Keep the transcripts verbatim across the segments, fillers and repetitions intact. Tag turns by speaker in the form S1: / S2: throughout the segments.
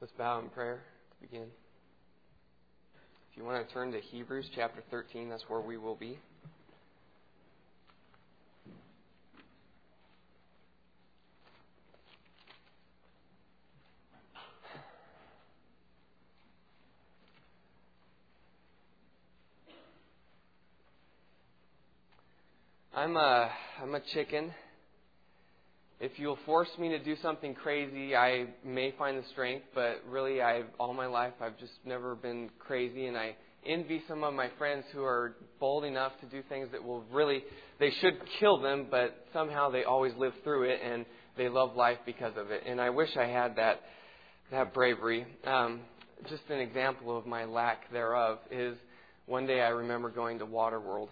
S1: Let's bow in prayer to begin. If you want to turn to Hebrews chapter thirteen, that's where we will be. I'm a, I'm a chicken. If you'll force me to do something crazy, I may find the strength, but really, I all my life, I've just never been crazy, and I envy some of my friends who are bold enough to do things that will really, they should kill them, but somehow they always live through it, and they love life because of it. And I wish I had that that bravery. Um, just an example of my lack thereof is one day I remember going to Waterworld,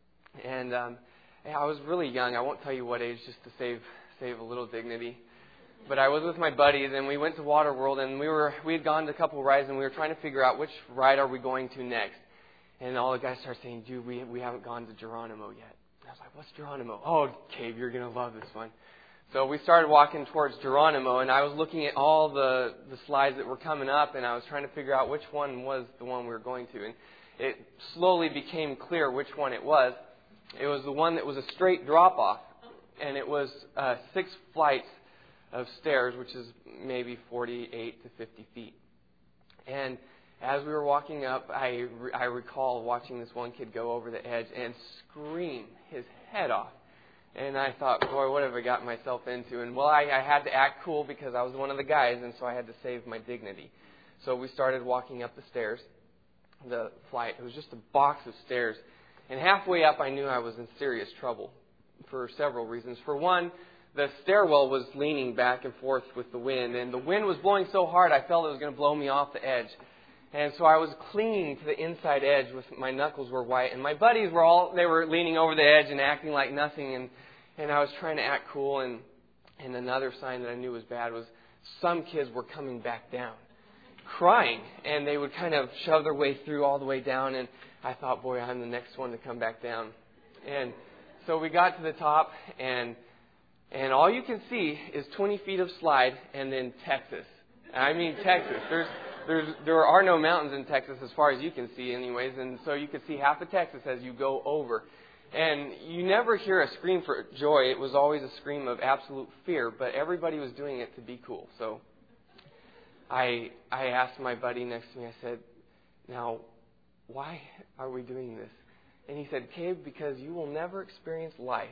S1: and um, I was really young. I won't tell you what age, just to save save a little dignity. But I was with my buddies, and we went to Waterworld, and we were we had gone to a couple of rides, and we were trying to figure out which ride are we going to next. And all the guys started saying, "Dude, we we haven't gone to Geronimo yet." And I was like, "What's Geronimo?" "Oh, Cave, you're gonna love this one." So we started walking towards Geronimo, and I was looking at all the the slides that were coming up, and I was trying to figure out which one was the one we were going to. And it slowly became clear which one it was. It was the one that was a straight drop off. And it was uh, six flights of stairs, which is maybe forty-eight to fifty feet. And as we were walking up, I, re- I recall watching this one kid go over the edge and scream his head off. And I thought, boy, what have I got myself into? And well, I, I had to act cool because I was one of the guys, and so I had to save my dignity. So we started walking up the stairs, the flight. It was just a box of stairs. And halfway up, I knew I was in serious trouble. For several reasons. For one, the stairwell was leaning back and forth with the wind, and the wind was blowing so hard I felt it was going to blow me off the edge. And so I was clinging to the inside edge with my knuckles were white, and my buddies were all, they were leaning over the edge and acting like nothing, and, and I was trying to act cool, and, and another sign that I knew was bad was some kids were coming back down, crying, and they would kind of shove their way through all the way down, and I thought, boy, I'm the next one to come back down. And so we got to the top, and and all you can see is twenty feet of slide, and then Texas. I mean Texas. There's there's there are no mountains in Texas as far as you can see, anyways, and so you could see half of Texas as you go over. And you never hear a scream for joy. It was always a scream of absolute fear, but everybody was doing it to be cool. So I I asked my buddy next to me. I said, "Now, why are we doing this?" And he said, "Cave, because you will never experience life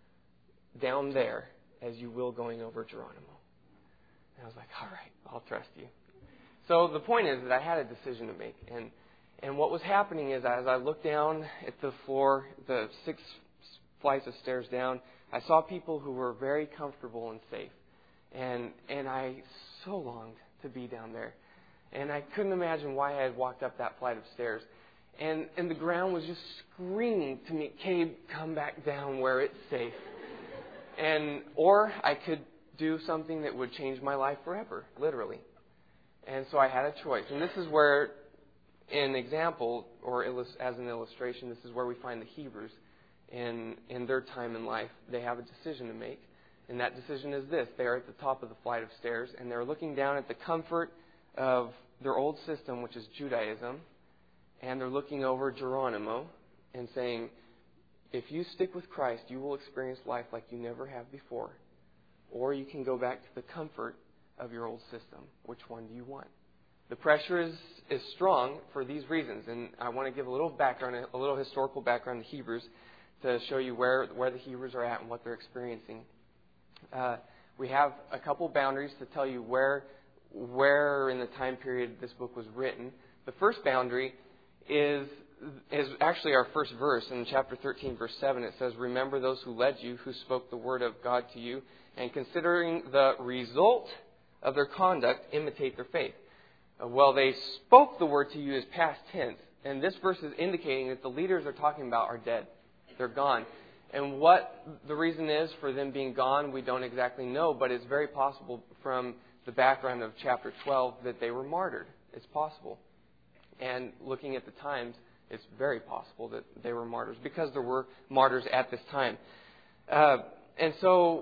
S1: down there as you will going over Geronimo." And I was like, all right, I'll trust you. So the point is that I had a decision to make. And and what was happening is as I looked down at the floor, the six flights of stairs down, I saw people who were very comfortable and safe. And and I so longed to be down there. And I couldn't imagine why I had walked up that flight of stairs. And and the ground was just screaming to me, "Cave, come back down where it's safe." And or I could do something that would change my life forever, literally. And so I had a choice. And this is where, an example, or as an illustration, this is where we find the Hebrews in in their time in life. They have a decision to make. And that decision is this. They are at the top of the flight of stairs, and they're looking down at the comfort of their old system, which is Judaism. And they're looking over Geronimo and saying, if you stick with Christ, you will experience life like you never have before. Or you can go back to the comfort of your old system. Which one do you want? The pressure is, is strong for these reasons. And I want to give a little background, a little historical background to Hebrews to show you where, where the Hebrews are at and what they're experiencing. Uh, we have a couple boundaries to tell you where, where in the time period this book was written. The first boundary is is actually our first verse in chapter thirteen, verse seven. It says, "Remember those who led you, who spoke the word of God to you, and considering the result of their conduct, imitate their faith." Uh, well, they spoke the word to you as past tense, and this verse is indicating that the leaders they're talking about are dead. They're gone. And what the reason is for them being gone, we don't exactly know, but it's very possible from the background of chapter twelve that they were martyred. It's possible. And looking at the times, it's very possible that they were martyrs because there were martyrs at this time. Uh, and so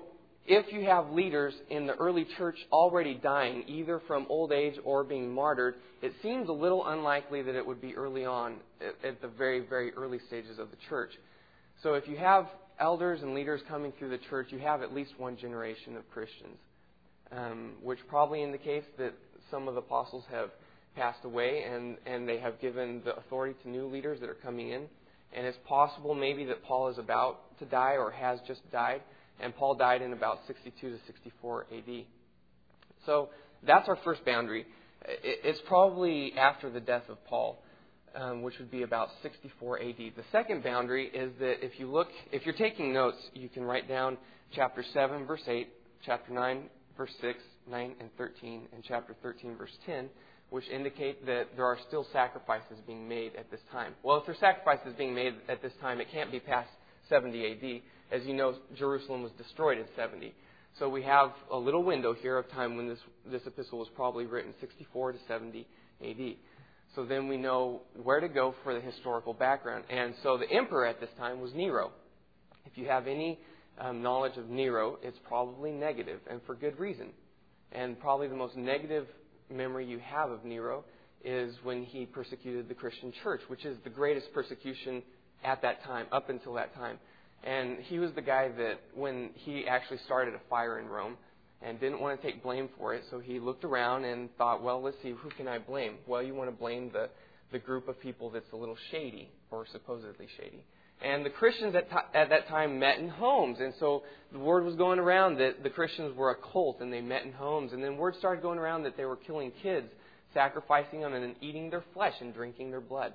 S1: if you have leaders in the early church already dying, either from old age or being martyred, it seems a little unlikely that it would be early on at, at the very, very early stages of the church. So if you have elders and leaders coming through the church, you have at least one generation of Christians, um, which probably indicates that some of the apostles have passed away and, and they have given the authority to new leaders that are coming in. And it's possible maybe that Paul is about to die or has just died. And Paul died in about sixty-two to sixty-four A D. So that's our first boundary. It's probably after the death of Paul, um, which would be about sixty-four A D. The second boundary is that if you look, if you're taking notes, you can write down chapter seven, verse eight, chapter nine, verse six, nine and thirteen, and chapter thirteen, verse ten, which indicate that there are still sacrifices being made at this time. Well, if there's sacrifices being made at this time, it can't be past seventy A D. As you know, Jerusalem was destroyed in seventy. So we have a little window here of time when this, this epistle was probably written, sixty-four to seventy A D. So then we know where to go for the historical background. And so the emperor at this time was Nero. If you have any um, knowledge of Nero, it's probably negative, and for good reason. And probably the most negative memory you have of Nero is when he persecuted the Christian church, which is the greatest persecution at that time, up until that time. And he was the guy that when he actually started a fire in Rome and didn't want to take blame for it, so he looked around and thought, well, let's see, who can I blame? Well, you want to blame the, the group of people that's a little shady, or supposedly shady. And the Christians at, t- at that time met in homes. And so the word was going around that the Christians were a cult and they met in homes. And then word started going around that they were killing kids, sacrificing them, and then eating their flesh and drinking their blood.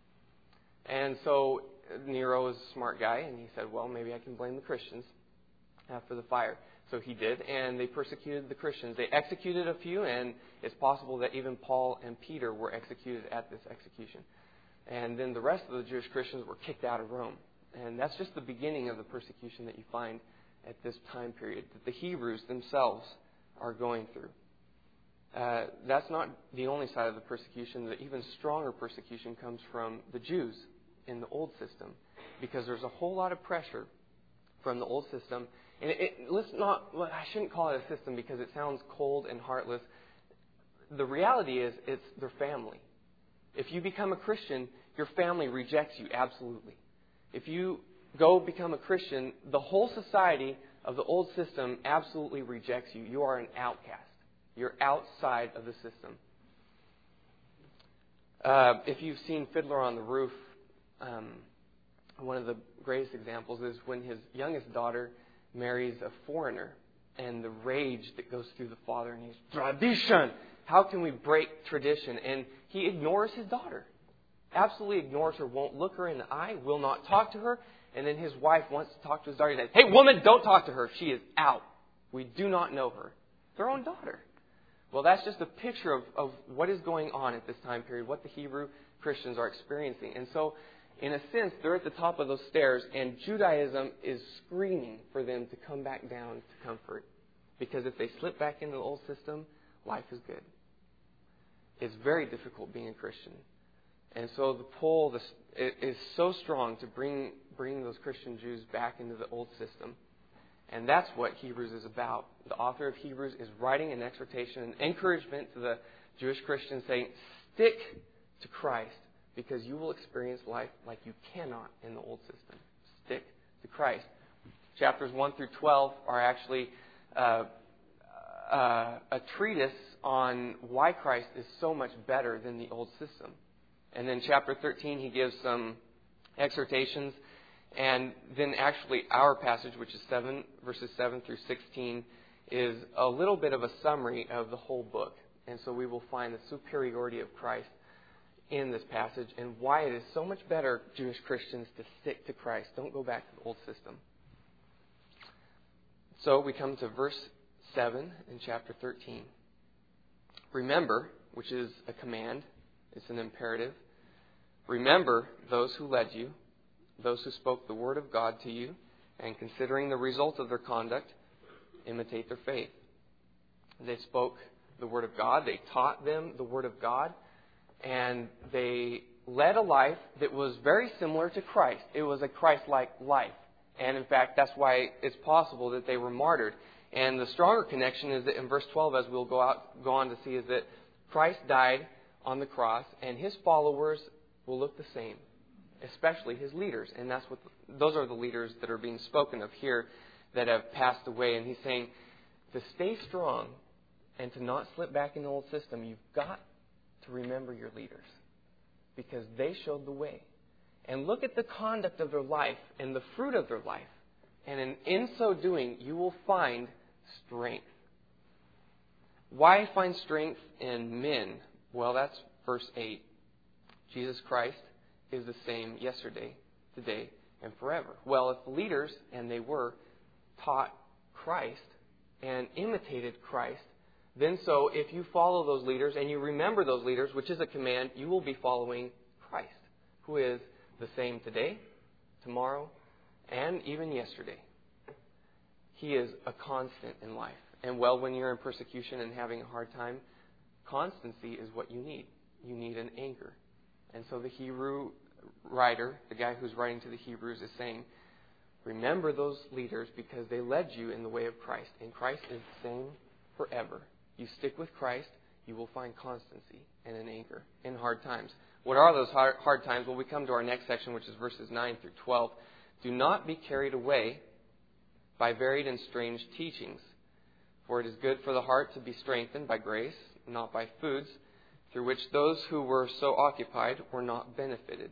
S1: And so Nero was a smart guy, and he said, well, maybe I can blame the Christians for the fire. So he did, and they persecuted the Christians. They executed a few, and it's possible that even Paul and Peter were executed at this execution. And then the rest of the Jewish Christians were kicked out of Rome. And that's just the beginning of the persecution that you find at this time period, that the Hebrews themselves are going through. Uh, that's not the only side of the persecution. The even stronger persecution comes from the Jews in the old system, because there's a whole lot of pressure from the old system. And it, it, let's not, well, I shouldn't call it a system because it sounds cold and heartless. The reality is it's their family. If you become a Christian, your family rejects you absolutely. If you go become a Christian, the whole society of the old system absolutely rejects you. You are an outcast. You're outside of the system. Uh, if you've seen Fiddler on the Roof, um, one of the greatest examples is when his youngest daughter marries a foreigner, and the rage that goes through the father, and he's, tradition! How can we break tradition? And he ignores his daughter. Absolutely ignores her, won't look her in the eye, will not talk to her. And then his wife wants to talk to his daughter. He says, hey, woman, don't talk to her. She is out. We do not know her. Their own daughter. Well, that's just a picture of, of what is going on at this time period, what the Hebrew Christians are experiencing. And so, in a sense, they're at the top of those stairs, and Judaism is screaming for them to come back down to comfort. Because if they slip back into the old system, life is good. It's very difficult being a Christian. And so the pull this, is so strong to bring, bring those Christian Jews back into the old system. And that's what Hebrews is about. The author of Hebrews is writing an exhortation, an encouragement to the Jewish Christians saying, stick to Christ because you will experience life like you cannot in the old system. Stick to Christ. Chapters one through twelve are actually uh, uh, a treatise on why Christ is so much better than the old system. And then chapter thirteen, he gives some exhortations. And then actually our passage, which is seven verses seven through sixteen, is a little bit of a summary of the whole book. And so we will find the superiority of Christ in this passage and why it is so much better, Jewish Christians, to stick to Christ. Don't go back to the old system. So we come to verse seven in chapter thirteen. Remember, which is a command, it's an imperative. Remember those who led you, those who spoke the word of God to you, and considering the result of their conduct, imitate their faith. They spoke the word of God. They taught them the word of God. And they led a life that was very similar to Christ. It was a Christ-like life. And in fact, that's why it's possible that they were martyred. And the stronger connection is that in verse twelve, as we'll go out, go on to see, is that Christ died on the cross, and His followers will look the same, especially His leaders. And that's what the, those are the leaders that are being spoken of here that have passed away. And He's saying to stay strong and to not slip back in the old system, you've got to remember your leaders because they showed the way. And look at the conduct of their life and the fruit of their life. And in, in so doing, you will find strength. Why find strength in men? Well, that's verse eight. Jesus Christ is the same yesterday, today, and forever. Well, if the leaders, and they were, taught Christ and imitated Christ, then so if you follow those leaders and you remember those leaders, which is a command, you will be following Christ, who is the same today, tomorrow, and even yesterday. He is a constant in life. And well, when you're in persecution and having a hard time, constancy is what you need. You need an anchor. And so the Hebrew writer, the guy who's writing to the Hebrews, is saying, remember those leaders because they led you in the way of Christ. And Christ is the same forever. You stick with Christ, you will find constancy and an anchor in hard times. What are those hard, hard times? Well, we come to our next section, which is verses nine through twelve. Do not be carried away by varied and strange teachings, for it is good for the heart to be strengthened by grace, not by foods, through which those who were so occupied were not benefited.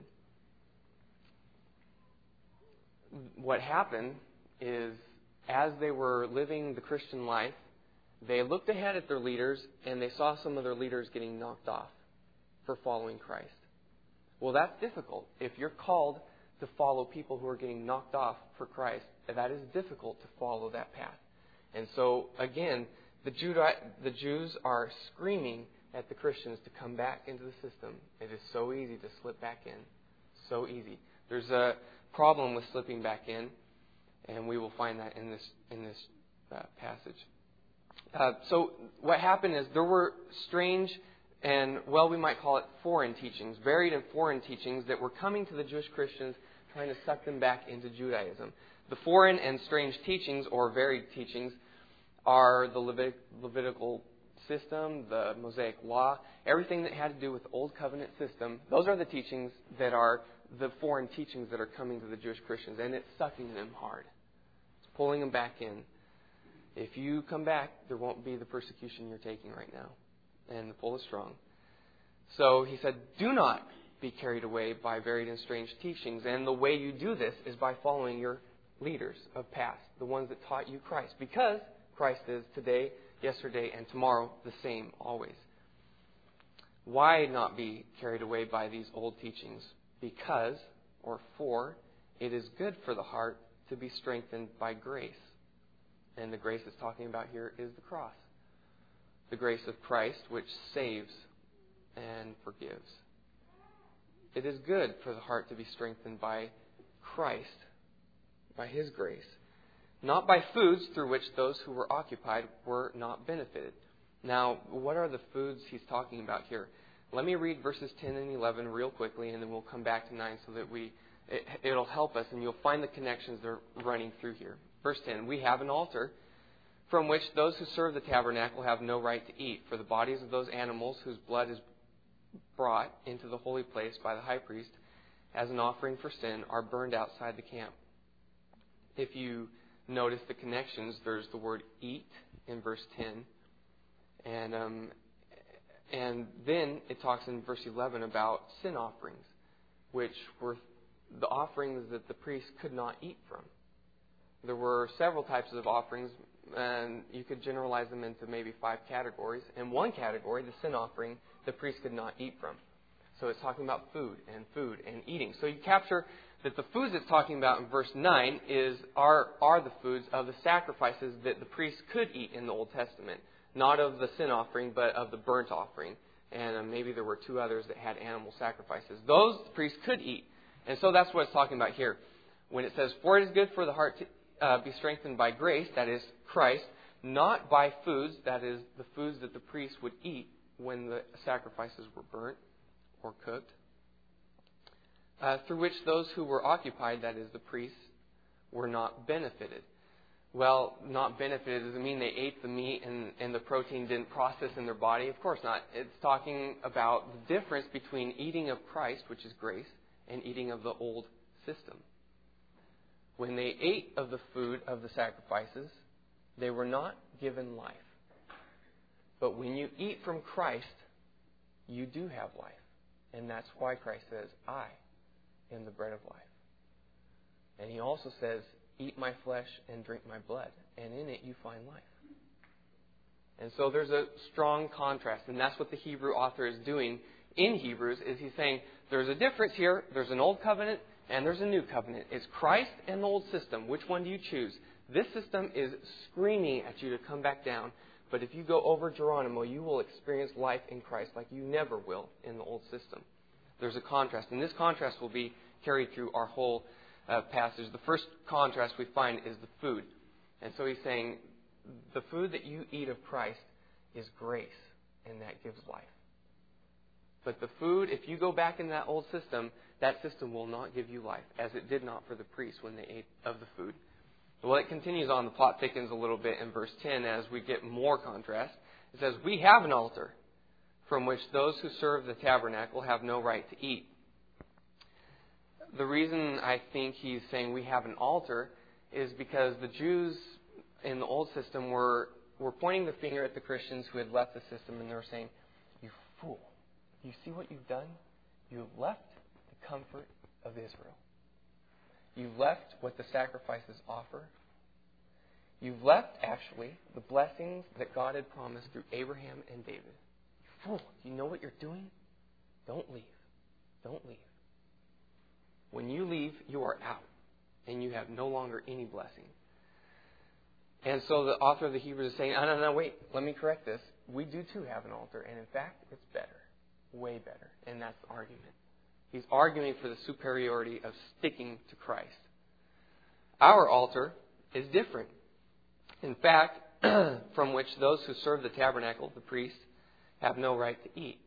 S1: What happened is, as they were living the Christian life, they looked ahead at their leaders and they saw some of their leaders getting knocked off for following Christ. Well, that's difficult. If you're called to follow people who are getting knocked off for Christ, that is difficult to follow that path. And so, again, the, Judah, the Jews are screaming at the Christians to come back into the system. It is so easy to slip back in. So easy. There's a problem with slipping back in, and we will find that in this in this uh, passage. Uh, so what happened is there were strange and, well, we might call it foreign teachings, varied and foreign teachings that were coming to the Jewish Christians, trying to suck them back into Judaism. The foreign and strange teachings, or varied teachings, are the Levit- Levitical system, the Mosaic law, everything that had to do with the Old Covenant system. Those are the teachings that are the foreign teachings that are coming to the Jewish Christians, and it's sucking them hard. It's pulling them back in. If you come back, there won't be the persecution you're taking right now. And the pull is strong. So he said, do not be carried away by varied and strange teachings. And the way you do this is by following your leaders of past, the ones that taught you Christ. Because Christ is today, yesterday, and tomorrow the same always. Why not be carried away by these old teachings? Because, or for, it is good for the heart to be strengthened by grace. And the grace it's talking about here is the cross. The grace of Christ, which saves and forgives. It is good for the heart to be strengthened by Christ, by His grace, not by foods through which those who were occupied were not benefited. Now, what are the foods he's talking about here? Let me read verses ten and eleven real quickly, and then we'll come back to nine so that we it, it'll help us, and you'll find the connections that are running through here. Verse ten, we have an altar from which those who serve the tabernacle have no right to eat, for the bodies of those animals whose blood is brought into the holy place by the high priest as an offering for sin are burned outside the camp. If you notice the connections, there's the word eat in verse ten. And um, and then it talks in verse eleven about sin offerings, which were the offerings that the priest could not eat from. There were several types of offerings, and you could generalize them into maybe five categories. And one category, the sin offering, the priest could not eat from. So it's talking about food and food and eating. So you capture that the foods it's talking about in verse nine is are are the foods of the sacrifices that the priest could eat in the Old Testament. Not of the sin offering, but of the burnt offering. And uh, maybe there were two others that had animal sacrifices. Those the priest could eat. And so that's what it's talking about here. When it says, for it is good for the heart to uh, be strengthened by grace, that is Christ, not by foods, that is the foods that the priest would eat when the sacrifices were burnt or cooked, uh, through which those who were occupied, that is the priests, were not benefited. well, not benefited doesn't mean they ate the meat and, and the protein didn't process in their body. Of course not. It's talking about the difference between eating of Christ, which is grace, and eating of the old system. When they ate of the food of the sacrifices, they were not given life. But when you eat from Christ, you do have life. And that's why Christ says, I am the bread of life. And He also says, eat my flesh and drink my blood, and in it you find life. And so there's a strong contrast, and that's what the Hebrew author is doing in Hebrews, is he's saying there's a difference here. There's an old covenant and there's a new covenant. It's Christ and the old system. Which one do you choose? This system is screaming at you to come back down, but if you go over Geronimo, you will experience life in Christ like you never will in the old system. There's a contrast, and this contrast will be carried through our whole uh, passage. The first contrast we find is the food. And so he's saying the food that you eat of Christ is grace, and that gives life. But the food, if you go back in that old system, that system will not give you life, as it did not for the priests when they ate of the food. Well, it continues on. The plot thickens a little bit in verse ten as we get more contrast. It says, we have an altar from which those who serve the tabernacle have no right to eat. The reason I think he's saying we have an altar is because the Jews in the old system were, were pointing the finger at the Christians who had left the system, and they were saying, you fool. You see what you've done? You have left the comfort of Israel. You've left what the sacrifices offer. You've left, actually, the blessings that God had promised through Abraham and David. You fool, you know what you're doing? Don't leave. Don't leave. When you leave, you are out, and you have no longer any blessing. And so the author of the Hebrews is saying, no, no, no, wait, let me correct this. We do too have an altar, and in fact, it's better. Way better. And that's the argument. He's arguing for the superiority of sticking to Christ. Our altar is different. In fact, from which those who serve the tabernacle, the priests, have no right to eat.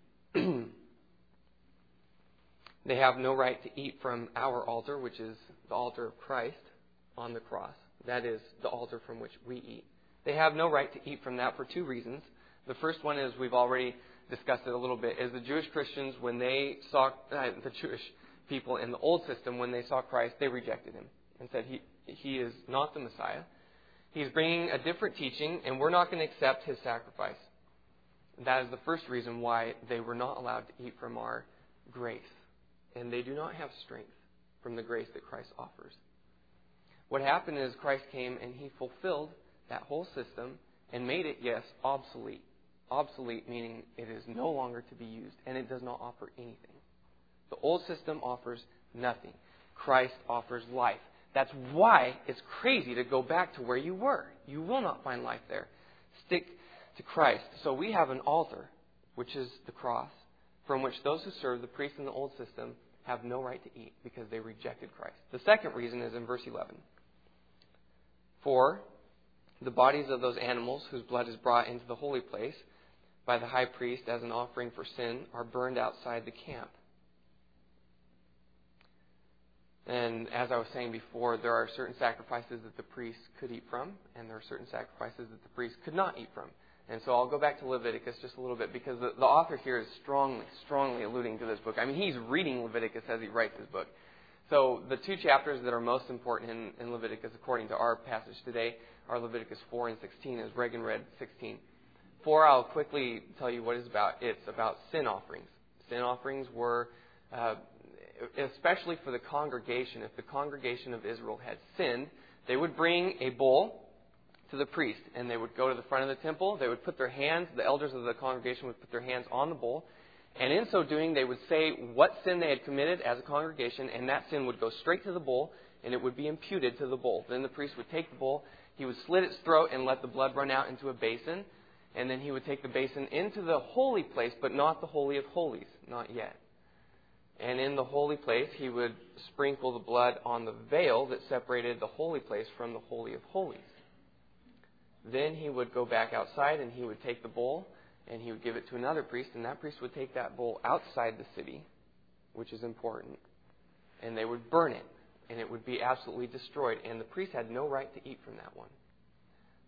S1: They have no right to eat from our altar, which is the altar of Christ on the cross. That is the altar from which we eat. They have no right to eat from that for two reasons. The first one is, we've already discussed it a little bit, is the Jewish Christians, when they saw, uh, the Jewish people in the old system, when they saw Christ, they rejected Him and said, he, he is not the Messiah. He's bringing a different teaching, and we're not going to accept His sacrifice. That is the first reason why they were not allowed to eat from our grace. And they do not have strength from the grace that Christ offers. What happened is Christ came and He fulfilled that whole system and made it, yes, obsolete. Obsolete meaning it is no longer to be used, and it does not offer anything. The old system offers nothing. Christ offers life. That's why it's crazy to go back to where you were. You will not find life there. Stick to Christ. So we have an altar, which is the cross, from which those who serve the priests in the old system have no right to eat because they rejected Christ. The second reason is in verse eleven. For the bodies of those animals whose blood is brought into the holy place by the high priest as an offering for sin are burned outside the camp. And as I was saying before, there are certain sacrifices that the priests could eat from, and there are certain sacrifices that the priests could not eat from. And so I'll go back to Leviticus just a little bit, because the, the author here is strongly, strongly alluding to this book. I mean, he's reading Leviticus as he writes his book. So the two chapters that are most important in, in Leviticus, according to our passage today, are Leviticus four and sixteen, as Reagan read sixteen. four, I'll quickly tell you what it's about. It's about sin offerings. Sin offerings were, uh, especially for the congregation, if the congregation of Israel had sinned, they would bring a bull to the priest, and they would go to the front of the temple. They would put their hands, the elders of the congregation would put their hands on the bull, and in so doing, they would say what sin they had committed as a congregation, and that sin would go straight to the bull, and it would be imputed to the bull. Then the priest would take the bull, he would slit its throat and let the blood run out into a basin, and then he would take the basin into the holy place, but not the Holy of Holies, not yet. And in the holy place, he would sprinkle the blood on the veil that separated the holy place from the Holy of Holies. Then he would go back outside and he would take the bull and he would give it to another priest, and that priest would take that bull outside the city, which is important, and they would burn it, and it would be absolutely destroyed. And the priest had no right to eat from that one.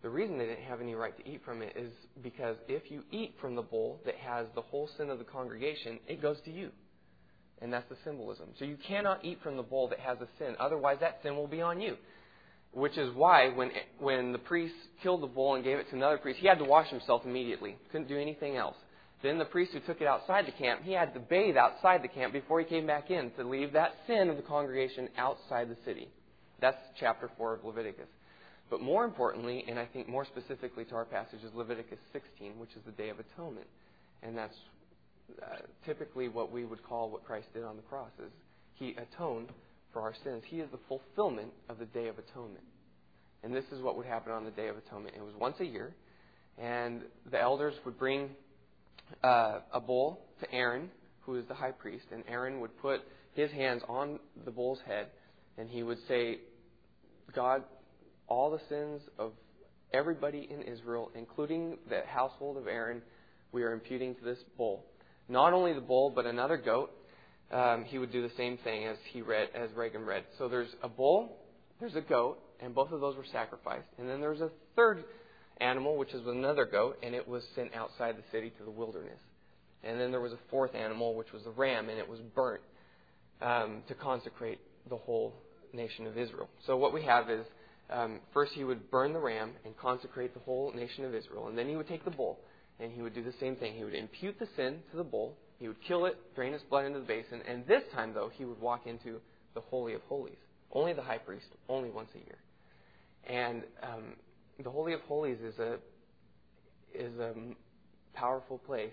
S1: The reason they didn't have any right to eat from it is because if you eat from the bowl that has the whole sin of the congregation, it goes to you. And that's the symbolism. So you cannot eat from the bowl that has a sin. Otherwise, that sin will be on you. Which is why when when the priest killed the bull and gave it to another priest, he had to wash himself immediately. Couldn't do anything else. Then the priest who took it outside the camp, he had to bathe outside the camp before he came back in to leave that sin of the congregation outside the city. That's chapter four of Leviticus. But more importantly, and I think more specifically to our passage, is Leviticus sixteen, which is the Day of Atonement. And that's uh, typically what we would call what Christ did on the cross, is He atoned for our sins. He is the fulfillment of the Day of Atonement. And this is what would happen on the Day of Atonement. It was once a year, and the elders would bring uh, a bull to Aaron, who is the high priest, and Aaron would put his hands on the bull's head, and he would say, God, all the sins of everybody in Israel, including the household of Aaron, we are imputing to this bull. Not only the bull, but another goat. Um, he would do the same thing as he read, as Reagan read. So there's a bull, there's a goat, and both of those were sacrificed. And then there's a third animal, which is another goat, and it was sent outside the city to the wilderness. And then there was a fourth animal, which was a ram, and it was burnt um, to consecrate the whole nation of Israel. So what we have is, um, first he would burn the ram and consecrate the whole nation of Israel. And then he would take the bull, and he would do the same thing. He would impute the sin to the bull. He would kill it, drain its blood into the basin. And this time, though, he would walk into the Holy of Holies. Only the high priest, only once a year. And um, the Holy of Holies is a is a powerful place.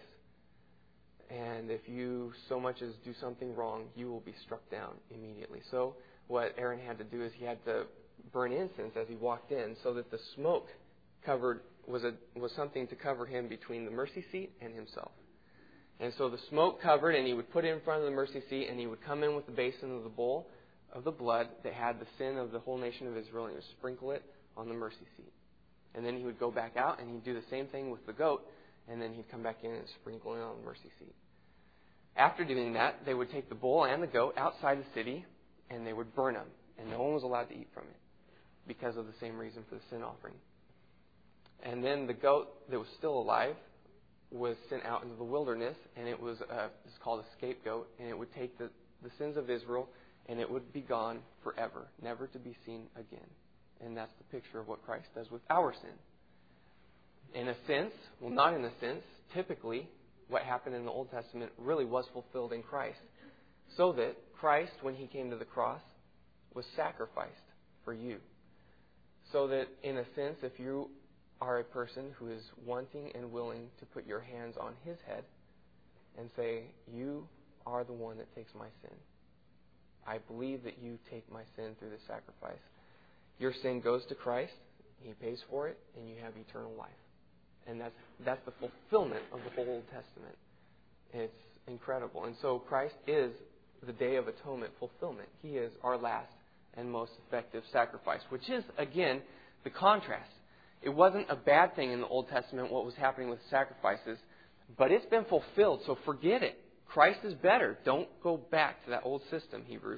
S1: And if you so much as do something wrong, you will be struck down immediately. So what Aaron had to do is he had to burn incense as he walked in, so that the smoke covered was a was something to cover him between the mercy seat and himself. And so the smoke covered, and he would put it in front of the mercy seat, and he would come in with the basin of the bowl of the blood that had the sin of the whole nation of Israel, and he would sprinkle it on the mercy seat. And then he would go back out, and he'd do the same thing with the goat, and then he'd come back in and sprinkle it on the mercy seat. After doing that, they would take the bull and the goat outside the city, and they would burn them, and no one was allowed to eat from it because of the same reason for the sin offering. And then the goat that was still alive was sent out into the wilderness, and it was uh, it's called a scapegoat, and it would take the, the sins of Israel, and it would be gone forever, never to be seen again. And that's the picture of what Christ does with our sin. In a sense, well, not in a sense, typically what happened in the Old Testament really was fulfilled in Christ, so that Christ, when He came to the cross, was sacrificed for you. So that, in a sense, if you are a person who is wanting and willing to put your hands on His head and say, you are the one that takes my sin. I believe that you take my sin through the sacrifice. Your sin goes to Christ, He pays for it, and you have eternal life. And that's that's the fulfillment of the whole Old Testament. It's incredible. And so Christ is the Day of Atonement fulfillment. He is our last and most effective sacrifice, which is, again, the contrast. It wasn't a bad thing in the Old Testament what was happening with sacrifices, but it's been fulfilled, so forget it. Christ is better. Don't go back to that old system, Hebrews.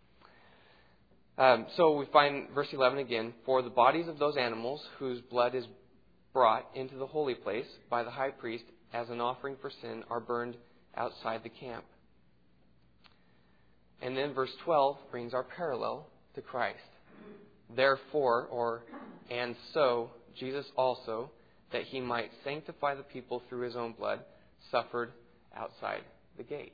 S1: Um, so we find verse eleven again, for the bodies of those animals whose blood is brought into the holy place by the high priest as an offering for sin are burned outside the camp. And then verse twelve brings our parallel to Christ. Therefore, or and so, Jesus also, that He might sanctify the people through His own blood, suffered outside the gate.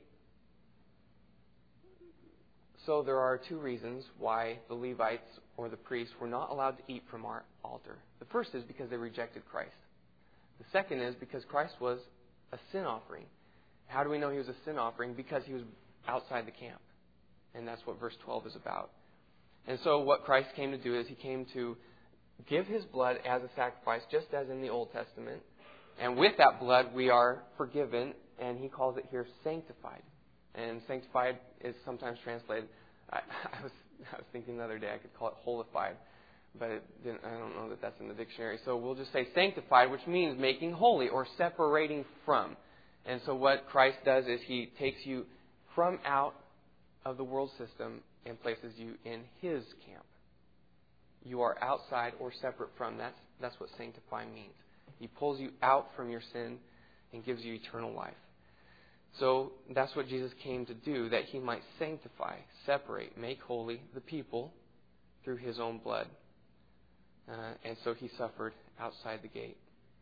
S1: So there are two reasons why the Levites or the priests were not allowed to eat from our altar. The first is because they rejected Christ. The second is because Christ was a sin offering. How do we know He was a sin offering? Because He was outside the camp. And that's what verse twelve is about. And so what Christ came to do is He came to give His blood as a sacrifice, just as in the Old Testament. And with that blood, we are forgiven, and He calls it here sanctified. And sanctified is sometimes translated, I, I was I was thinking the other day I could call it holified, but it didn't, I don't know that that's in the dictionary. So we'll just say sanctified, which means making holy or separating from. And so what Christ does is He takes you from out of the world system and places you in His camp. You are outside or separate from. That's, that's what sanctify means. He pulls you out from your sin and gives you eternal life. So that's what Jesus came to do, that He might sanctify, separate, make holy the people through His own blood. Uh, and so He suffered outside the gate.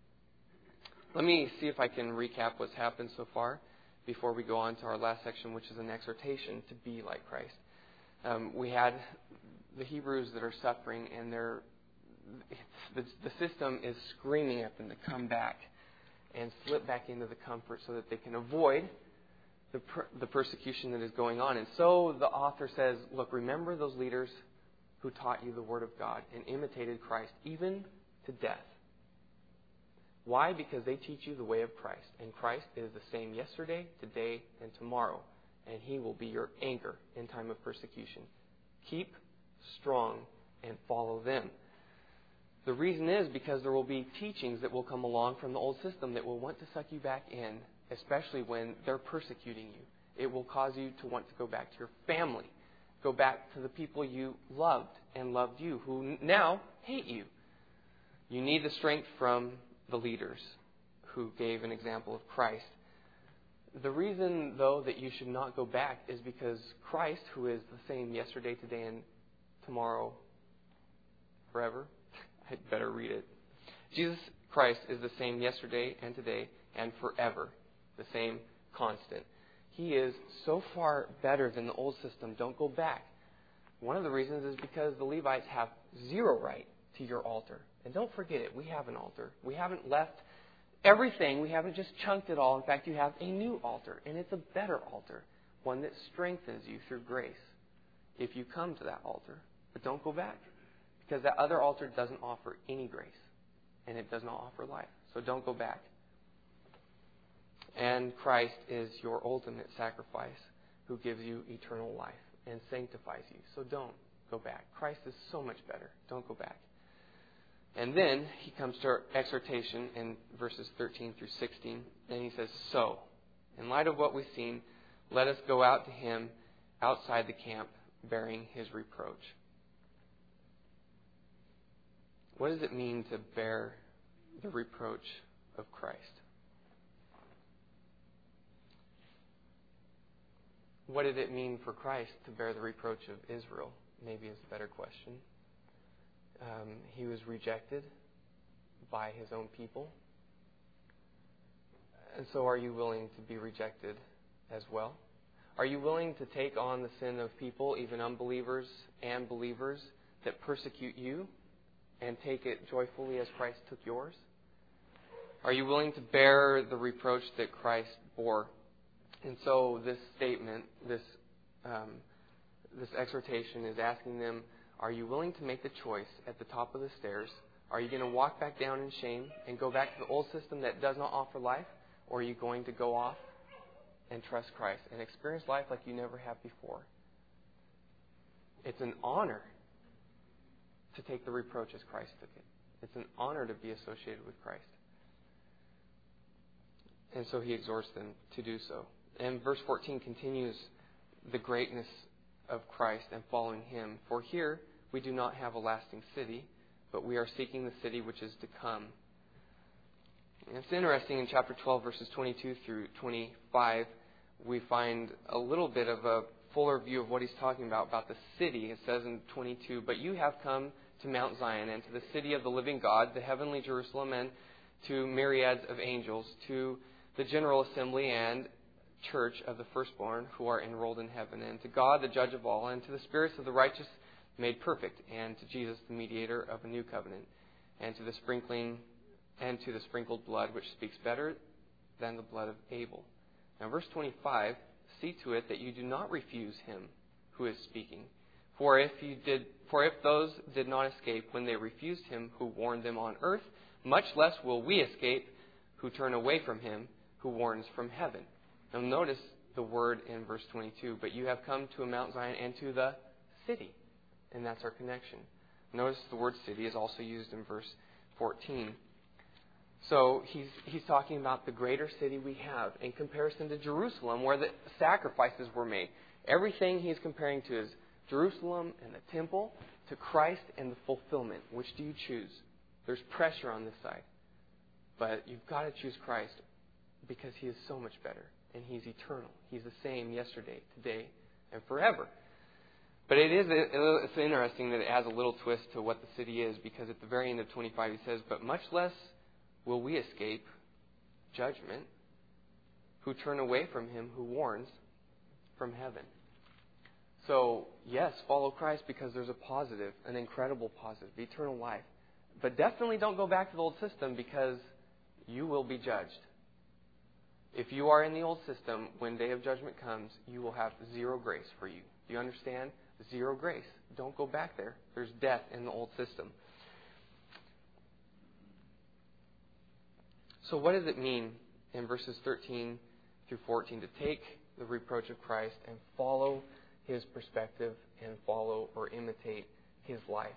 S1: Let me see if I can recap what's happened so far before we go on to our last section, which is an exhortation to be like Christ. Um, we had the Hebrews that are suffering, and they're, the, the system is screaming at them to come back and slip back into the comfort so that they can avoid the, per, the persecution that is going on. And so the author says, look, remember those leaders who taught you the Word of God and imitated Christ, even to death. Why? Because they teach you the way of Christ. And Christ is the same yesterday, today, and tomorrow. And He will be your anchor in time of persecution. Keep strong and follow them. The reason is because there will be teachings that will come along from the old system that will want to suck you back in, especially when they're persecuting you. It will cause you to want to go back to your family. Go back to the people you loved and loved you, who now hate you. You need the strength from the leaders who gave an example of Christ. The reason, though, that you should not go back is because Christ, who is the same yesterday, today, and tomorrow, forever, I'd better read it. Jesus Christ is the same yesterday and today and forever, the same constant. He is so far better than the old system. Don't go back. One of the reasons is because the Levites have zero right to your altar. And don't forget it. We have an altar. We haven't left everything. We haven't just chunked it all. In fact, you have a new altar. And it's a better altar. One that strengthens you through grace if you come to that altar. But don't go back. Because that other altar doesn't offer any grace. And it does not offer life. So don't go back. And Christ is your ultimate sacrifice who gives you eternal life and sanctifies you. So don't go back. Christ is so much better. Don't go back. And then he comes to our exhortation in verses thirteen through sixteen. And he says, so, in light of what we've seen, let us go out to Him outside the camp bearing His reproach. What does it mean to bear the reproach of Christ? What did it mean for Christ to bear the reproach of Israel? Maybe is a better question. Um, he was rejected by His own people. And so are you willing to be rejected as well? Are you willing to take on the sin of people, even unbelievers and believers, that persecute you and take it joyfully as Christ took yours? Are you willing to bear the reproach that Christ bore? And so this statement, this um, this exhortation is asking them, are you willing to make the choice at the top of the stairs? Are you going to walk back down in shame and go back to the old system that does not offer life? Or are you going to go off and trust Christ and experience life like you never have before? It's an honor to take the reproach as Christ took it. It's an honor to be associated with Christ. And so he exhorts them to do so. And verse fourteen continues the greatness of Christ and following Him. For here we do not have a lasting city, but we are seeking the city which is to come. And it's interesting, in chapter twelve, verses twenty-two through twenty-five, we find a little bit of a fuller view of what he's talking about, about the city. It says in twenty-two, but you have come to Mount Zion and to the city of the living God, the heavenly Jerusalem, and to myriads of angels, to the general assembly and church of the firstborn who are enrolled in heaven, and to God, the judge of all, and to the spirits of the righteous made perfect, and to Jesus, the mediator of a new covenant, and to the sprinkling and to the sprinkled blood, which speaks better than the blood of Abel. Now, verse twenty-five, see to it that you do not refuse Him who is speaking. For if you did, for if those did not escape when they refused Him who warned them on earth, much less will we escape who turn away from Him who warns from heaven. Now notice the word in verse twenty-two, but you have come to Mount Zion and to the city. And that's our connection. Notice the word city is also used in verse fourteen. So he's he's talking about the greater city we have in comparison to Jerusalem, where the sacrifices were made. Everything he's comparing to is Jerusalem and the temple to Christ and the fulfillment. Which do you choose? There's pressure on this side. But you've got to choose Christ because He is so much better. And He's eternal. He's the same yesterday, today, and forever. But it is it's interesting that it adds a little twist to what the city is, because at the very end of twenty-five He says, "But much less will we escape judgment, who turn away from Him who warns from heaven." So, yes, follow Christ because there's a positive, an incredible positive, eternal life. But definitely don't go back to the old system, because you will be judged. If you are in the old system, when day of judgment comes, you will have zero grace for you. Do you understand? Zero grace. Don't go back there. There's death in the old system. So what does it mean in verses thirteen through fourteen to take the reproach of Christ and follow His perspective and follow or imitate His life?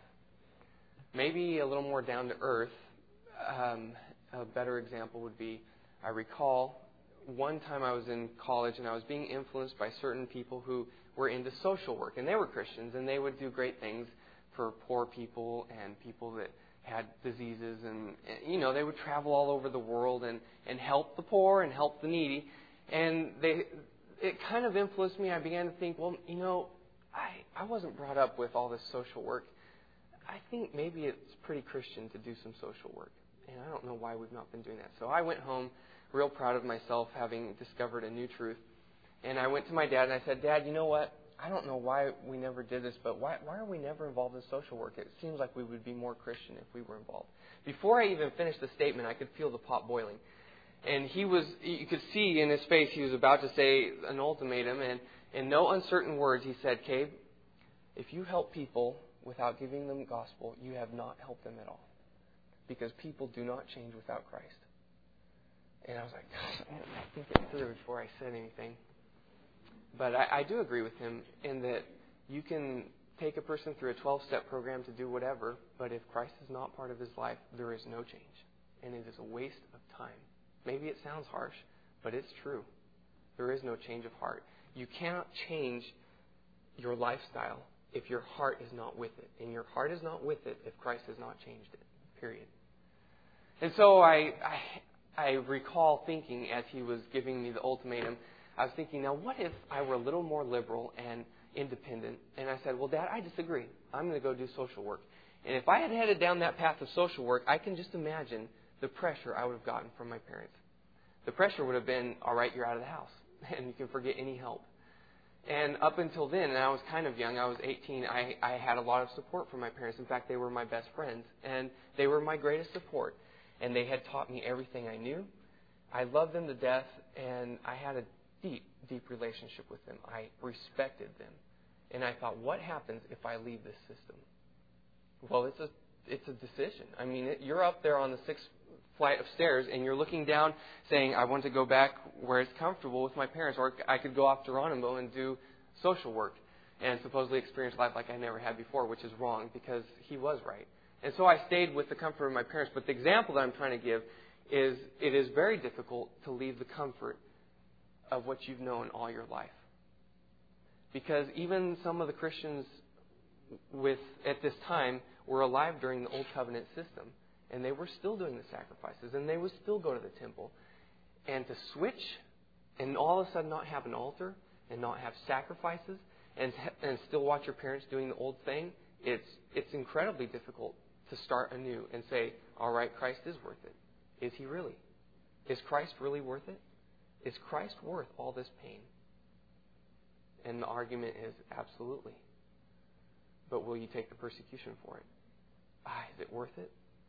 S1: Maybe a little more down to earth. Um, a better example would be, I recall one time I was in college and I was being influenced by certain people who were into social work. And they were Christians, and they would do great things for poor people and people that had diseases. And, and you know, they would travel all over the world and, and help the poor and help the needy. And they it kind of influenced me. I began to think, well, you know, I, I wasn't brought up with all this social work. I think maybe it's pretty Christian to do some social work. And I don't know why we've not been doing that. So I went home real proud of myself, having discovered a new truth. And I went to my dad and I said, "Dad, you know what? I don't know why we never did this, but why, why are we never involved in social work? It seems like we would be more Christian if we were involved." Before I even finished the statement, I could feel the pot boiling. And he was, you could see in his face, he was about to say an ultimatum. And in no uncertain words, he said, "Cabe, if you help people without giving them the gospel, you have not helped them at all. Because people do not change without Christ." And I was like, gosh, I had to think it through before I said anything. But I, I do agree with him in that you can take a person through a twelve-step program to do whatever, but if Christ is not part of his life, there is no change. And it is a waste of time. Maybe it sounds harsh, but it's true. There is no change of heart. You cannot change your lifestyle if your heart is not with it. And your heart is not with it if Christ has not changed it, period. And so I... I I recall thinking, as he was giving me the ultimatum, I was thinking, now what if I were a little more liberal and independent? And I said, "Well, Dad, I disagree. I'm going to go do social work." And if I had headed down that path of social work, I can just imagine the pressure I would have gotten from my parents. The pressure would have been, "All right, you're out of the house, and you can forget any help." And up until then, and I was kind of young, I was eighteen, I, I had a lot of support from my parents. In fact, they were my best friends, and they were my greatest support. And they had taught me everything I knew. I loved them to death, and I had a deep, deep relationship with them. I respected them. And I thought, what happens if I leave this system? Well, it's a it's a decision. I mean, it, you're up there on the sixth flight of stairs, and you're looking down saying, I want to go back where it's comfortable with my parents, or I could go off to Geronimo and do social work and supposedly experience life like I never had before, which is wrong because he was right. And so I stayed with the comfort of my parents. But the example that I'm trying to give is it is very difficult to leave the comfort of what you've known all your life. Because even some of the Christians with at this time were alive during the Old Covenant system. And they were still doing the sacrifices. And they would still go to the temple. And to switch and all of a sudden not have an altar and not have sacrifices and and still watch your parents doing the old thing, it's it's incredibly difficult to start anew and say, all right, Christ is worth it. Is He really? Is Christ really worth it? Is Christ worth all this pain? And the argument is absolutely. But will you take the persecution for it? Ah, is it worth it?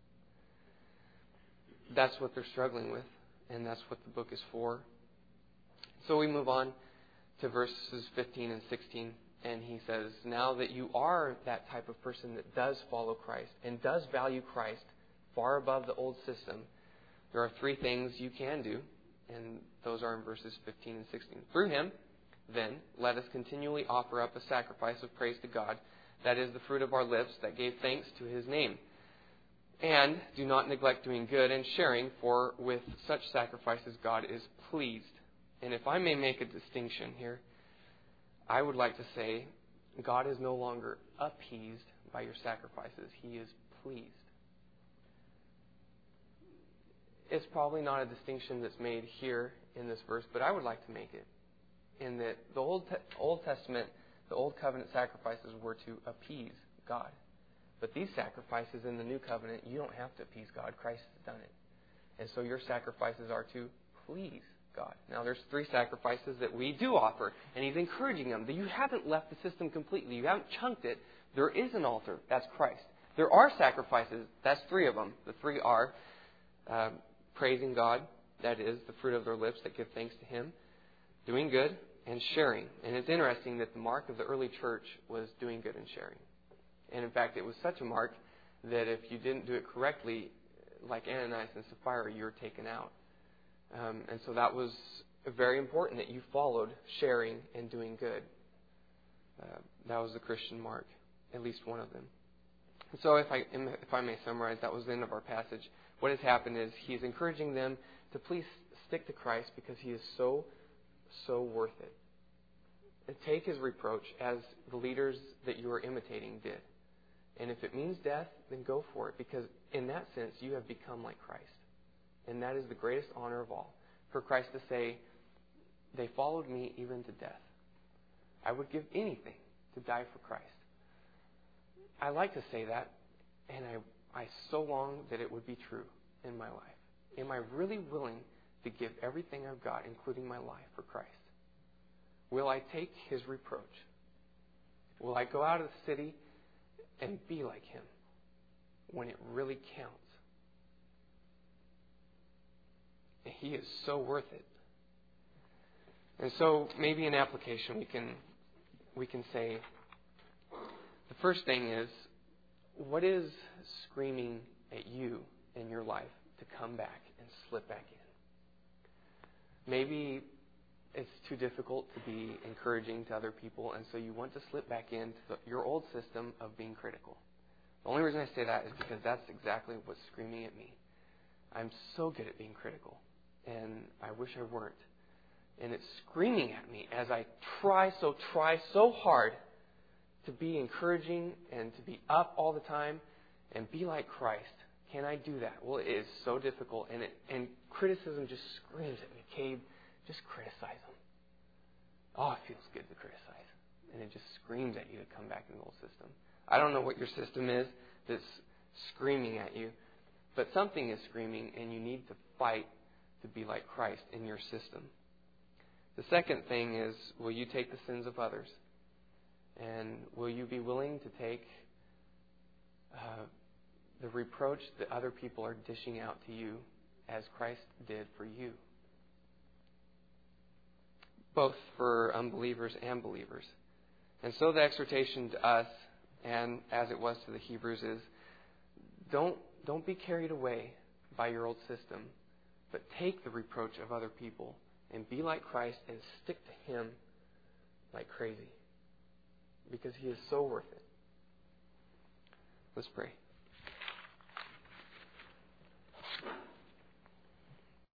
S1: That's what they're struggling with, and that's what the book is for. So we move on to verses fifteen and sixteen. And he says, now that you are that type of person that does follow Christ and does value Christ far above the old system, there are three things you can do. And those are in verses fifteen and sixteen. Through Him, then, let us continually offer up a sacrifice of praise to God. That is the fruit of our lips that gave thanks to His name. And do not neglect doing good and sharing, for with such sacrifices God is pleased. And if I may make a distinction here, I would like to say God is no longer appeased, by your sacrifices. He is pleased. It's probably not a distinction that's made here in this verse, but I would like to make it. In that the Old, Te- Old Testament, the Old Covenant sacrifices were to appease God. But these sacrifices in the New Covenant, you don't have to appease God. Christ has done it. And so your sacrifices are to please God. Now there's three sacrifices that we do offer, and He's encouraging them. That you haven't left the system completely. You haven't chunked it. There is an altar. That's Christ. There are sacrifices. That's three of them. The three are uh, praising God. That is the fruit of their lips that give thanks to Him. Doing good and sharing. And it's interesting that the mark of the early church was doing good and sharing. And in fact, it was such a mark that if you didn't do it correctly, like Ananias and Sapphira, you were taken out. Um, and so that was very important that you followed sharing and doing good. Uh, that was the Christian mark, at least one of them. And so if I, if I may summarize, that was the end of our passage. What has happened is He's encouraging them to please stick to Christ because He is so, so worth it. And take His reproach as the leaders that you are imitating did. And if it means death, then go for it. Because in that sense, you have become like Christ. And that is the greatest honor of all. For Christ to say, they followed me even to death. I would give anything to die for Christ. I like to say that, and I, I so long that it would be true in my life. Am I really willing to give everything I've got, including my life, for Christ? Will I take His reproach? Will I go out of the city and be like Him when it really counts? He is so worth it. And so maybe in application we can we can say the first thing is, what is screaming at you in your life to come back and slip back in? Maybe it's too difficult to be encouraging to other people, and so you want to slip back into the, your old system of being critical. The only reason I say that is because that's exactly what's screaming at me. I'm so good at being critical, and I wish I weren't. And it's screaming at me as I try so, try so hard to be encouraging and to be up all the time and be like Christ. Can I do that? Well, it is so difficult, and it, and criticism just screams at me. Cade, just criticize them. Oh, it feels good to criticize. And it just screams at you to come back in the old system. I don't know what your system is that's screaming at you, but something is screaming, and you need to fight to be like Christ in your system. The second thing is, will you take the sins of others? And will you be willing to take uh, the reproach that other people are dishing out to you as Christ did for you? Both for unbelievers and believers. And so the exhortation to us, and as it was to the Hebrews, is don't don't be carried away by your old system, but take the reproach of other people and be like Christ and stick to Him like crazy, because He is so worth it. Let's pray.